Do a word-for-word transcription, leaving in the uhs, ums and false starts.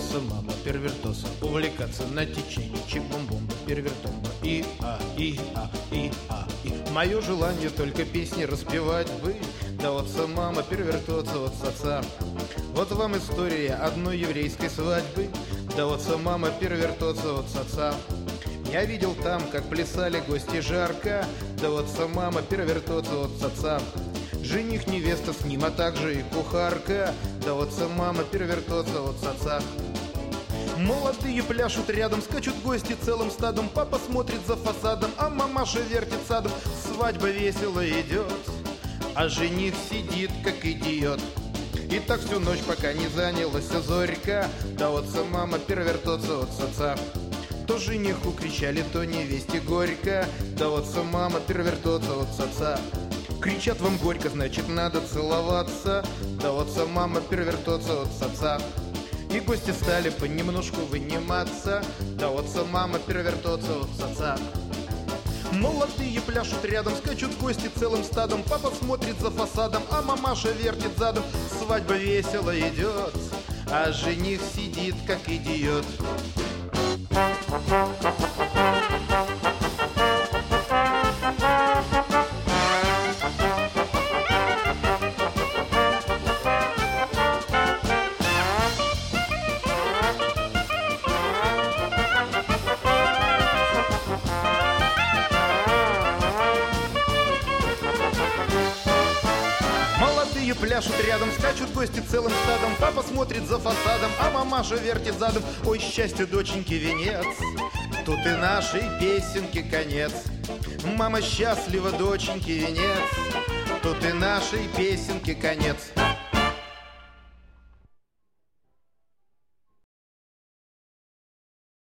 Даваться мама первертоса, увлекаться на течении, чик-бом-бомба, первертомба, и-а, и-а, и-а, и. Мое желание только песни распевать бы. Даваться мама первертоса от отца. Вот вам история одной еврейской свадьбы. Даваться мама первертоса от отца. Я видел там, как плясали гости жарко. Даваться мама первертоса от отца. Жених, невеста с ним, а также и кухарка. Даваться мама первертоса от отца. Молодые пляшут рядом, скачут гости целым стадом. Папа смотрит за фасадом, а мамаша вертит садом. Свадьба весело идет, а жених сидит как идиот. И так всю ночь, пока не занялась зорька. Даваться мама первертоса от отца. То жениху кричали, то невесте горько. Даваться мама первертоса от отца. Кричат вам горько, значит надо целоваться. Даваться мама первертоса от отца. И гости стали понемножку выниматься. Даваться мама первертоса от отца. Молодые пляшут рядом, скачут гости целым стадом. Папа смотрит за фасадом, а мамаша вертит задом. Свадьба весело идет, а жених сидит как идиот. Пляшут рядом, скачут гости целым стадом. Папа смотрит за фасадом, а мамаша вертит задом. Ой, счастье доченьки венец, тут и нашей песенки конец. Мама счастлива, доченьки венец, тут и нашей песенки конец.